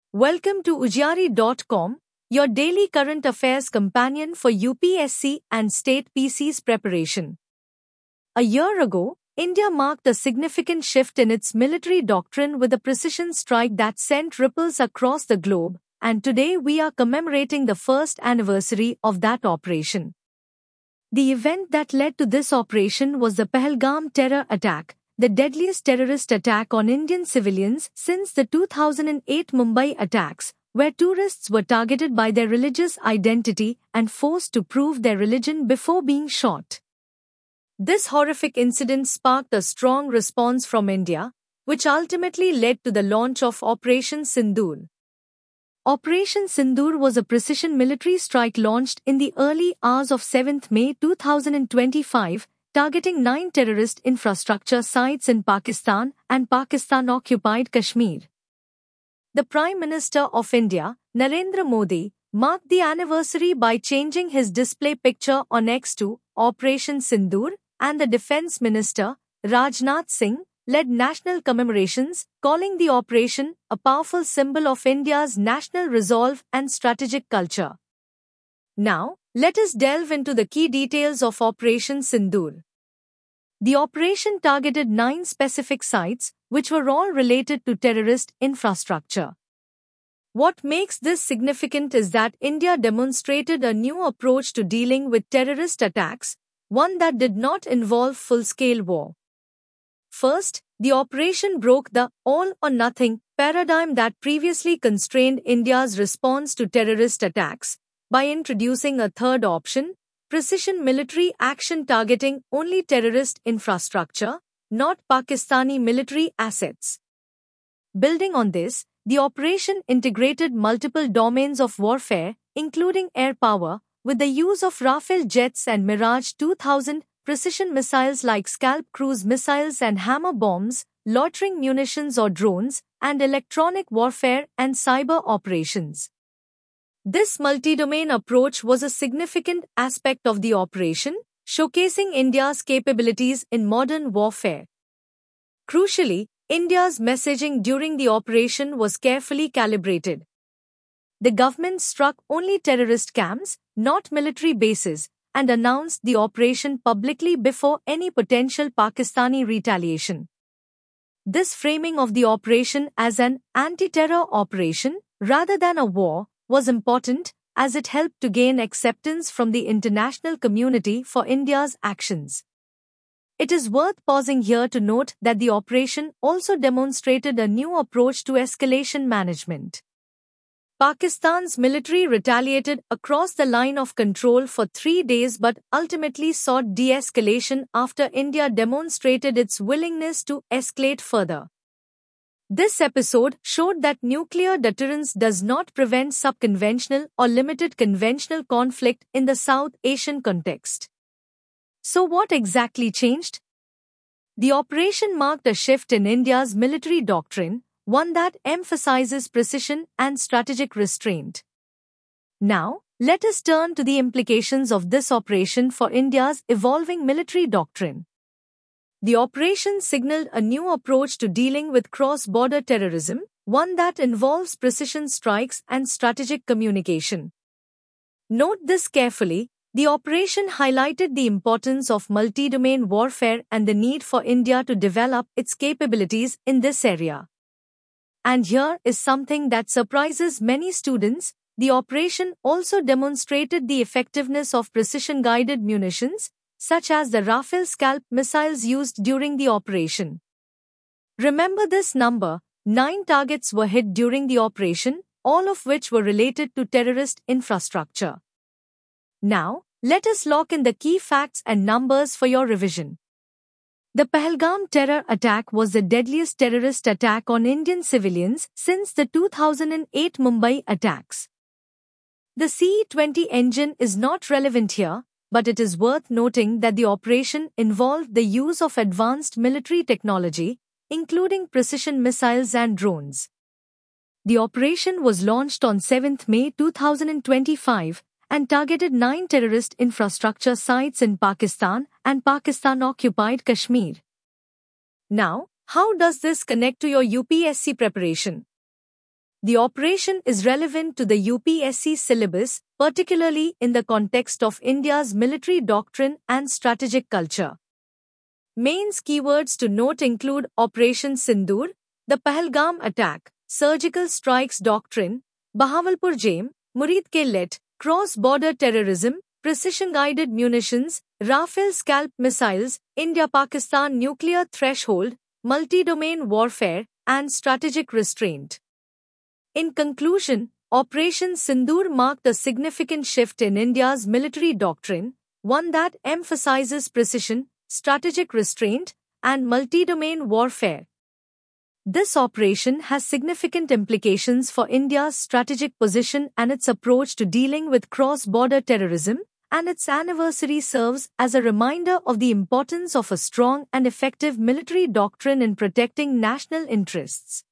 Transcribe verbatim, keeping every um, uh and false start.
Welcome to Ujari dot com, your daily current affairs companion for U P S C and state P C's preparation. A year ago, India marked a significant shift in its military doctrine with a precision strike that sent ripples across the globe, and today we are commemorating the first anniversary of that operation. The event that led to this operation was the Pahalgam terror attack, the deadliest terrorist attack on Indian civilians since the two thousand eight Mumbai attacks, where tourists were targeted by their religious identity and forced to prove their religion before being shot. This horrific incident sparked a strong response from India, which ultimately led to the launch of Operation Sindoor. Operation Sindoor was a precision military strike launched in the early hours of seventh May two thousand twenty-five, targeting nine terrorist infrastructure sites in Pakistan and Pakistan-occupied Kashmir. The Prime Minister of India, Narendra Modi, marked the anniversary by changing his display picture on X to Operation Sindoor, and the Defence Minister, Rajnath Singh, led national commemorations, calling the operation a powerful symbol of India's national resolve and strategic culture. Now, let us delve into the key details of Operation Sindoor. The operation targeted nine specific sites, which were all related to terrorist infrastructure. What makes this significant is that India demonstrated a new approach to dealing with terrorist attacks, one that did not involve full-scale war. First, the operation broke the all-or-nothing paradigm that previously constrained India's response to terrorist attacks, by introducing a third option, precision military action targeting only terrorist infrastructure, not Pakistani military assets. Building on this, the operation integrated multiple domains of warfare, including air power, with the use of Rafale jets and Mirage two thousand, precision missiles like Scalp cruise missiles and hammer bombs, loitering munitions or drones, and electronic warfare and cyber operations. This multi-domain approach was a significant aspect of the operation, showcasing India's capabilities in modern warfare. Crucially, India's messaging during the operation was carefully calibrated. The government struck only terrorist camps, not military bases, and announced the operation publicly before any potential Pakistani retaliation. This framing of the operation as an anti-terror operation, rather than a war, was important, as it helped to gain acceptance from the international community for India's actions. It is worth pausing here to note that the operation also demonstrated a new approach to escalation management. Pakistan's military retaliated across the line of control for three days but ultimately sought de-escalation after India demonstrated its willingness to escalate further. This episode showed that nuclear deterrence does not prevent subconventional or limited conventional conflict in the South Asian context. So what exactly changed? The operation marked a shift in India's military doctrine, one that emphasizes precision and strategic restraint. Now, let us turn to the implications of this operation for India's evolving military doctrine. The operation signaled a new approach to dealing with cross-border terrorism, one that involves precision strikes and strategic communication. Note this carefully, the operation highlighted the importance of multi-domain warfare and the need for India to develop its capabilities in this area. And here is something that surprises many students: the operation also demonstrated the effectiveness of precision-guided munitions, such as the Rafale Scalp missiles used during the operation. Remember this number: nine targets were hit during the operation, all of which were related to terrorist infrastructure. Now, let us lock in the key facts and numbers for your revision. The Pahalgam terror attack was the deadliest terrorist attack on Indian civilians since the two thousand eight Mumbai attacks. The C twenty engine is not relevant here, but it is worth noting that the operation involved the use of advanced military technology, including precision missiles and drones. The operation was launched on seventh May two thousand twenty-five and targeted nine terrorist infrastructure sites in Pakistan and Pakistan-occupied Kashmir. Now, how does this connect to your U P S C preparation? The operation is relevant to the U P S C syllabus, particularly in the context of India's military doctrine and strategic culture. Mains keywords to note include Operation Sindoor, the Pahalgam attack, surgical strikes doctrine, Bahawalpur Jaim, Murid Ke Let, cross-border terrorism, precision-guided munitions, Rafale scalp missiles, India-Pakistan nuclear threshold, multi-domain warfare, and strategic restraint. In conclusion, Operation Sindoor marked a significant shift in India's military doctrine, one that emphasizes precision, strategic restraint, and multi-domain warfare. This operation has significant implications for India's strategic position and its approach to dealing with cross-border terrorism, and its anniversary serves as a reminder of the importance of a strong and effective military doctrine in protecting national interests.